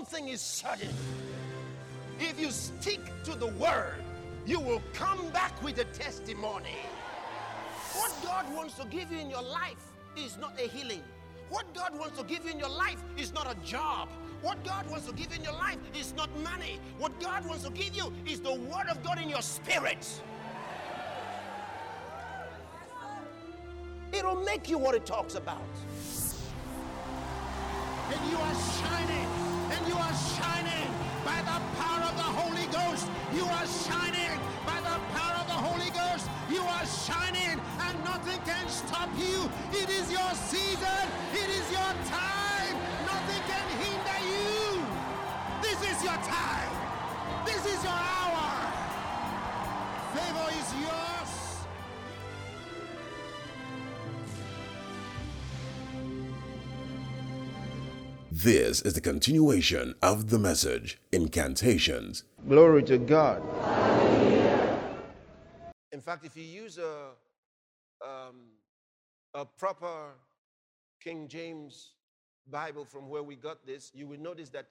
one thing is certain. If you stick to the word, you will come back with a testimony. What God wants to give you in your life is not a healing. What God wants to give you in your life is not a job. What God wants to give you in your life is not money. What God wants to give you is the word of God in your spirit. It'll make you what it talks about. And you are shining. And you are shining by the power of the Holy Ghost. You are shining by the power of the Holy Ghost. You are shining and nothing can stop you. It is your season. It is your time. Nothing can hinder you. This is your time. This is your hour. Favor is yours. This is the continuation of the message, Incantations. Glory to God. In fact, if you use a proper King James Bible from where we got this, you will notice that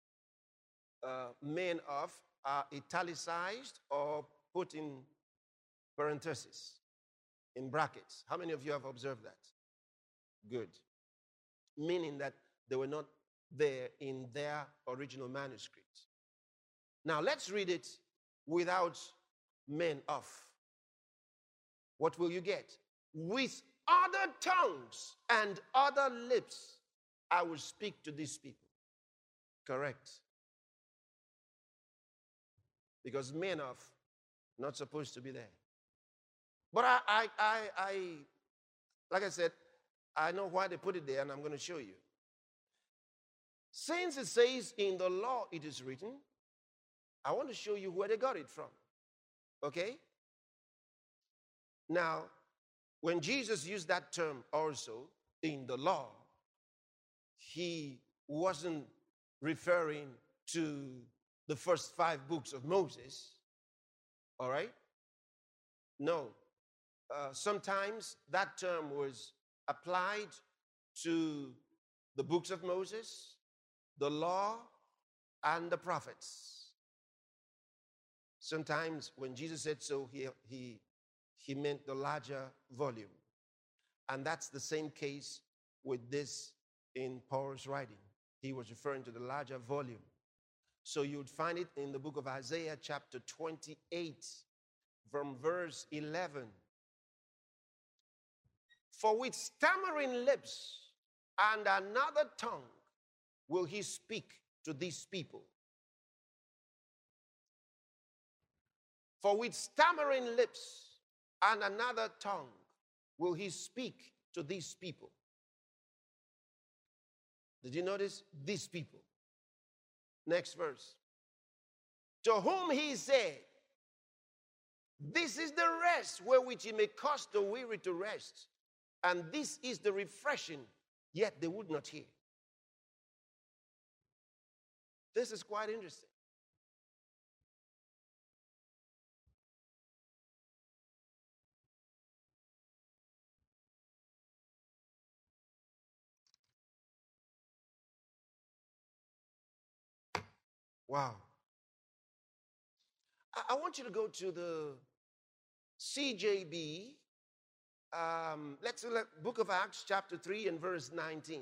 men of are italicized or put in parentheses, in brackets. How many of you have observed that? Good. Meaning that they were not there in their original manuscript. Now let's read it without men of. What will you get? With other tongues and other lips, I will speak to these people. Correct. Because men of, not supposed to be there. But I like I said, I know why they put it there, and I'm going to show you. Since it says in the law it is written, I want to show you where they got it from. Okay? Now, when Jesus used that term also in the law, he wasn't referring to the first 5 books of Moses. All right? No. Sometimes that term was applied to the books of Moses, the law, and the prophets. Sometimes when Jesus said so, he meant the larger volume. And that's the same case with this in Paul's writing. He was referring to the larger volume. So you would find it in the book of Isaiah chapter 28 from verse 11. For with stammering lips and another tongue will he speak to these people. For with stammering lips and another tongue will he speak to these people. Did you notice? These people. Next verse. To whom he said, this is the rest wherewith he may cause the weary to rest. And this is the refreshing, yet they would not hear. This is quite interesting. Wow. I want you to go to the CJB. Let's look at Book of Acts, chapter 3 and verse 19.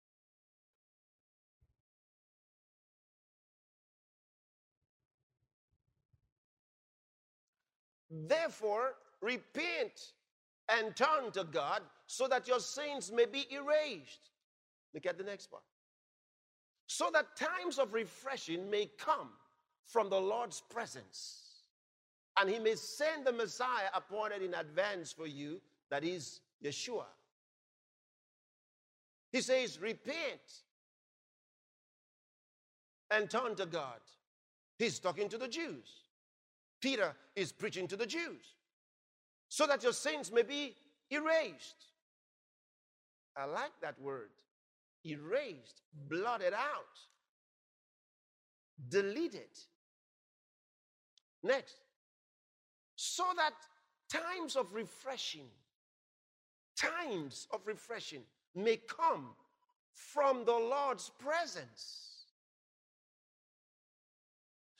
Therefore, repent and turn to God so that your sins may be erased. Look at the next part. So that times of refreshing may come from the Lord's presence, and he may send the Messiah appointed in advance for you, that is Yeshua. He says, repent and turn to God. He's talking to the Jews. Peter is preaching to the Jews. So that your sins may be erased. I like that word. Erased, blotted out, deleted. Next. So that times of refreshing may come from the Lord's presence.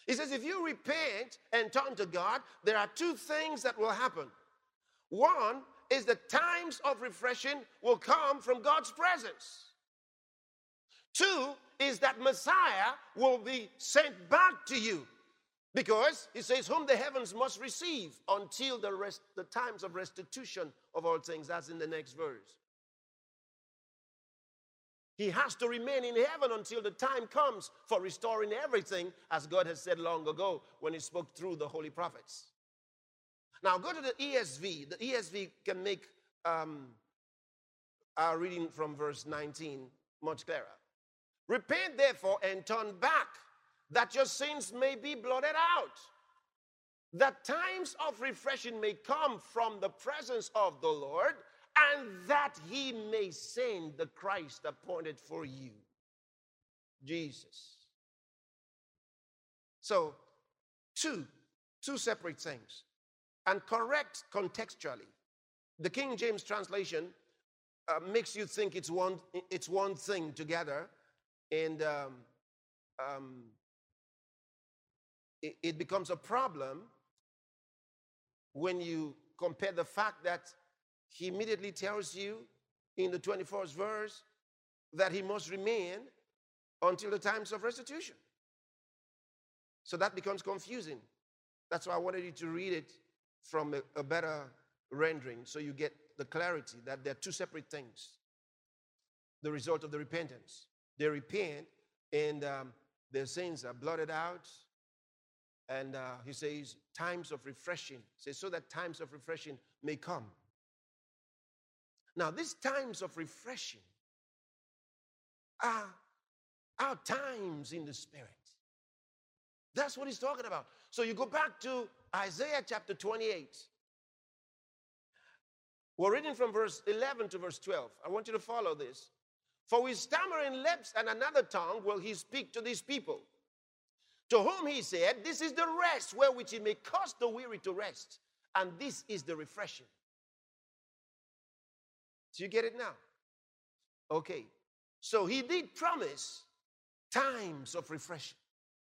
He says, if you repent and turn to God, there are two things that will happen. One is the times of refreshing will come from God's presence. Two is that Messiah will be sent back to you. Because he says, whom the heavens must receive until the times of restitution of all things. That's in the next verse. He has to remain in heaven until the time comes for restoring everything, as God has said long ago when he spoke through the holy prophets. Now go to the ESV. The ESV can make our reading from verse 19 much clearer. Repent therefore and turn back, that your sins may be blotted out, that times of refreshing may come from the presence of the Lord, and that he may send the Christ appointed for you, Jesus. So, two separate things, and correct contextually. The King James translation makes you think it's one thing together, and it becomes a problem when you compare the fact that he immediately tells you in the 24th verse that he must remain until the times of restitution. So that becomes confusing. That's why I wanted you to read it from a better rendering so you get the clarity that they're two separate things. The result of the repentance. They repent and their sins are blotted out. And he says, times of refreshing. He says, so that times of refreshing may come. Now, these times of refreshing are our times in the Spirit. That's what he's talking about. So you go back to Isaiah chapter 28. We're reading from verse 11 to verse 12. I want you to follow this. For with stammering lips and another tongue will he speak to these people, to whom he said, this is the rest wherewith he may cause the weary to rest, and this is the refreshing. Do you get it now? Okay. So he did promise times of refreshing.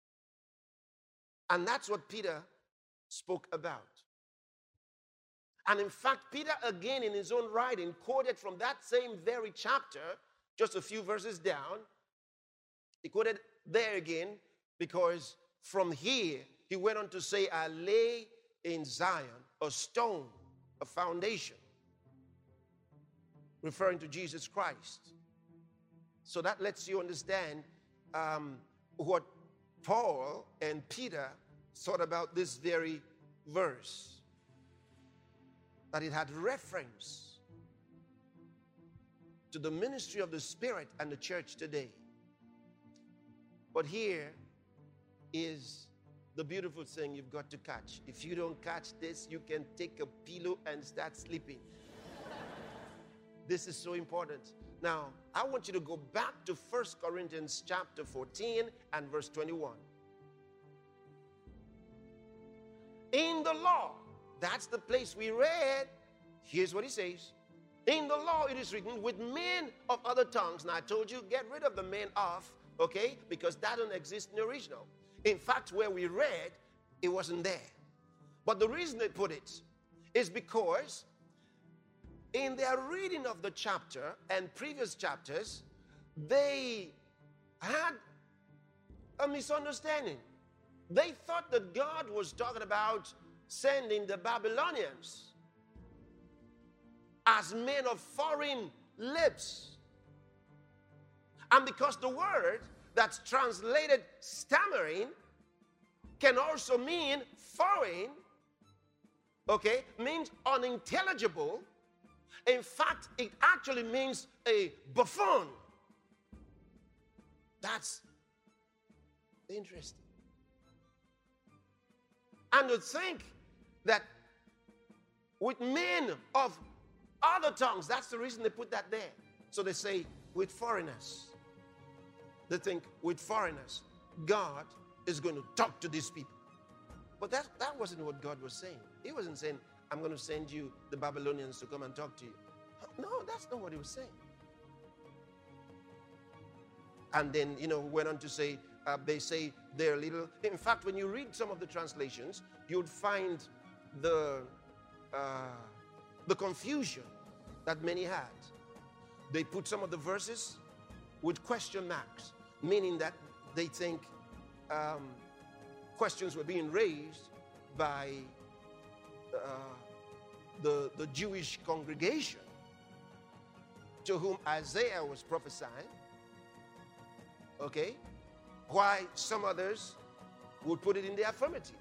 And that's what Peter spoke about. And in fact, Peter again in his own writing quoted from that same very chapter, just a few verses down. He quoted there again because from here he went on to say, I lay in Zion a stone, a foundation, referring to Jesus Christ. So that lets you understand what Paul and Peter thought about this very verse, that it had reference to the ministry of the Spirit and the church today. But here is the beautiful thing you've got to catch. If you don't catch this, you can take a pillow and start sleeping. This is so important. Now, I want you to go back to 1 Corinthians chapter 14 and verse 21. In the law, that's the place we read. Here's what he says. In the law it is written, with men of other tongues. Now I told you, get rid of the men of, okay? Because that don't exist in the original. In fact, where we read, it wasn't there. But the reason they put it is because in their reading of the chapter and previous chapters, they had a misunderstanding. They thought that God was talking about sending the Babylonians as men of foreign lips. And because the word that's translated stammering can also mean foreign, okay, means unintelligible. In fact, it actually means a buffoon. That's interesting. And to think that with men of other tongues, that's the reason they put that there. So they say, with foreigners. They think, with foreigners, God is going to talk to these people. But that wasn't what God was saying. He wasn't saying, I'm going to send you the Babylonians to come and talk to you. No, that's not what he was saying. And then, went on to say, They say they're little. In fact, when you read some of the translations, you'd find the confusion that many had. They put some of the verses with question marks, meaning that they think questions were being raised by the Jewish congregation to whom Isaiah was prophesying. Okay? Why some others would put it in the affirmative.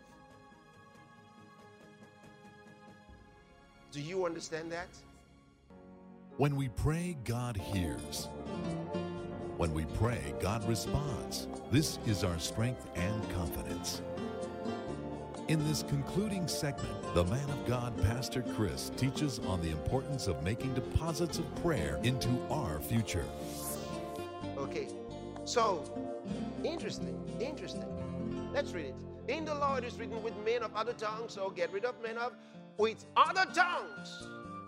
Do you understand that? When we pray, God hears. When we pray, God responds. This is our strength and confidence. In this concluding segment, the man of God, Pastor Chris, teaches on the importance of making deposits of prayer into our future. Okay, so interesting. Let's read it. In the law it is written, with men of other tongues, so get rid of men of, with other tongues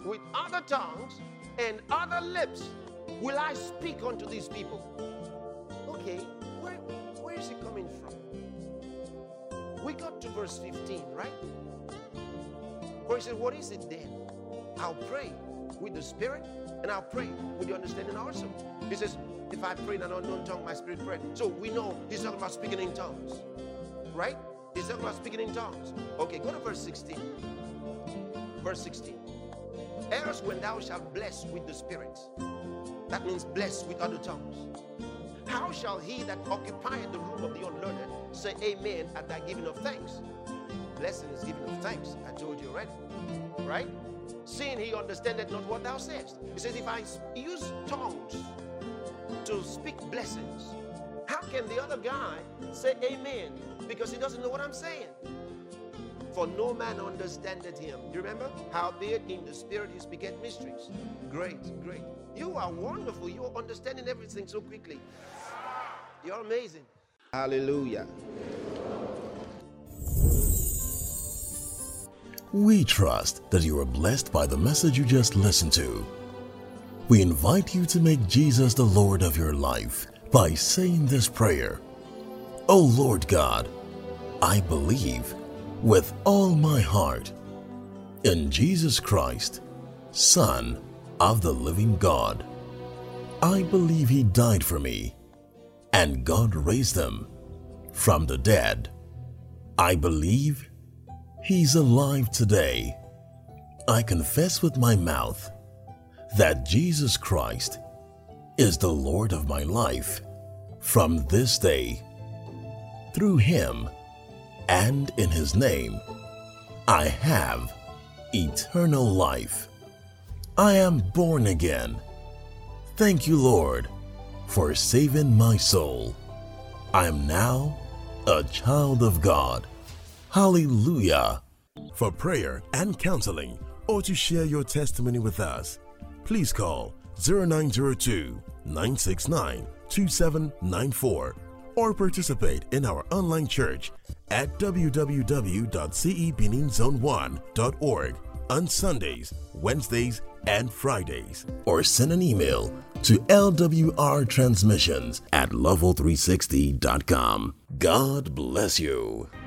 and other lips will I speak unto these people. Okay, where is it coming from? We got to verse 15, right? Where he said, what is it then? I'll pray with the Spirit, and I'll pray with the understanding also. He says, if I pray in an unknown tongue, my spirit pray. So we know he's talking about speaking in tongues, right? He's talking about speaking in tongues. Okay, go to verse 16. Verse 16. Else when thou shalt bless with the Spirit, that means bless with other tongues, how shall he that occupieth the room of the unlearned say amen at thy giving of thanks? Blessing is giving of thanks. I told you already, right? Seeing he understandeth not what thou sayest. He says, if I use tongues to speak blessings, how can the other guy say amen? Because he doesn't know what I'm saying. For no man understandeth him. You remember? Howbeit in the Spirit he speaketh mysteries. Great. You are wonderful. You are understanding everything so quickly. You're amazing. Hallelujah. We trust that you are blessed by the message you just listened to. We invite you to make Jesus the Lord of your life by saying this prayer. O Lord God, I believe with all my heart in Jesus Christ, Son of the living God. I believe he died for me, and God raised him from the dead. I believe he's alive today. I confess with my mouth that Jesus Christ is the Lord of my life from this day. Through him and in his name, I have eternal life. I am born again. Thank you, Lord, for saving my soul. I am now a child of God. Hallelujah. For prayer and counseling, or to share your testimony with us, please call 0902-969-2794 or participate in our online church at www.cebeninzone1.org on Sundays, Wednesdays, and Fridays. Or send an email to lwrtransmissions@level360.com. God bless you.